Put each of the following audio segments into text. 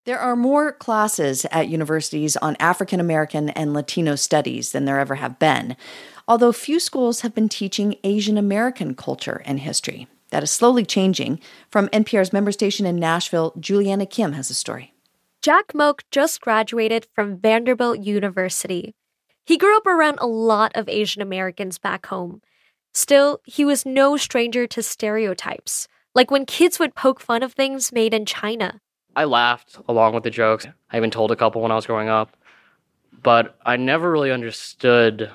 There are more classes at universities on African American and Latino studies than there ever have been, although few schools have been teaching Asian American culture and history. That is slowly changing. From NPR's member station in Nashville, Juliana Kim has a story. Jack Moak just graduated from Vanderbilt University. He grew up around a lot of Asian Americans back home. Still, he was no stranger to stereotypes, like when kids would poke fun of things made in China. I laughed along with the jokes. I even told a couple when I was growing up. But I never really understood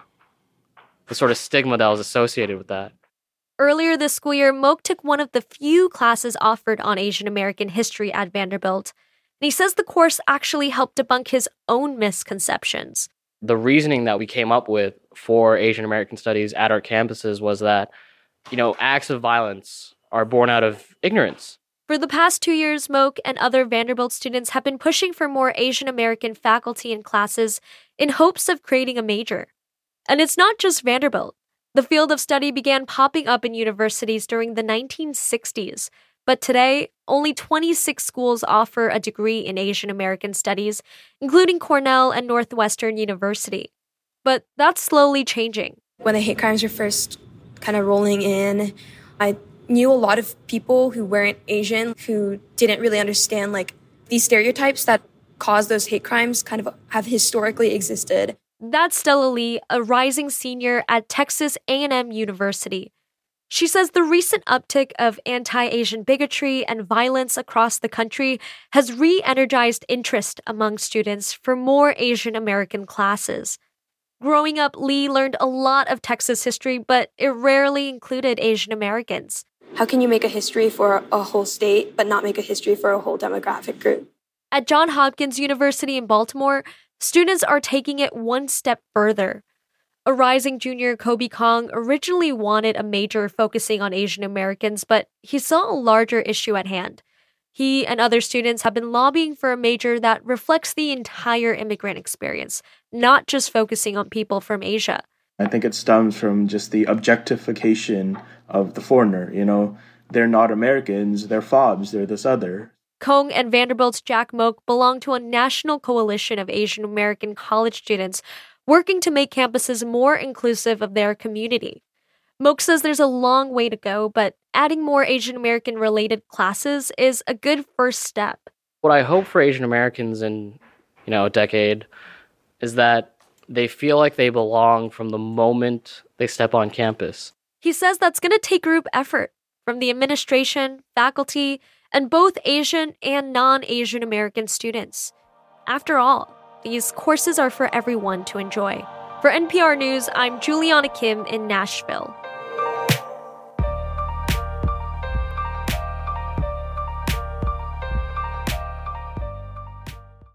the sort of stigma that was associated with that. Earlier this school year, Moak took one of the few classes offered on Asian American history at Vanderbilt. And he says the course actually helped debunk his own misconceptions. The reasoning that we came up with for Asian American studies at our campuses was that, acts of violence are born out of ignorance. For the past 2 years, Moak and other Vanderbilt students have been pushing for more Asian American faculty in classes in hopes of creating a major. And it's not just Vanderbilt. The field of study began popping up in universities during the 1960s, but today, only 26 schools offer a degree in Asian American studies, including Cornell and Northwestern University. But that's slowly changing. When the hate crimes were first kind of rolling in, I knew a lot of people who weren't Asian who didn't really understand these stereotypes that cause those hate crimes kind of have historically existed. That's Stella Lee, a rising senior at Texas A&M University. She says the recent uptick of anti-Asian bigotry and violence across the country has re-energized interest among students for more Asian American classes. Growing up, Lee learned a lot of Texas history, but it rarely included Asian Americans. How can you make a history for a whole state, but not make a history for a whole demographic group? At Johns Hopkins University in Baltimore, students are taking it one step further. A rising junior, Kobe Kong, originally wanted a major focusing on Asian Americans, but he saw a larger issue at hand. He and other students have been lobbying for a major that reflects the entire immigrant experience, not just focusing on people from Asia. I think it stems from just the objectification of the foreigner. They're not Americans, they're FOBs, they're this other. Kong and Vanderbilt's Jack Moak belong to a national coalition of Asian American college students working to make campuses more inclusive of their community. Moak says there's a long way to go, but adding more Asian American related classes is a good first step. What I hope for Asian Americans in, a decade is that they feel like they belong from the moment they step on campus. He says that's going to take group effort from the administration, faculty, and both Asian and non-Asian American students. After all, these courses are for everyone to enjoy. For NPR News, I'm Juliana Kim in Nashville.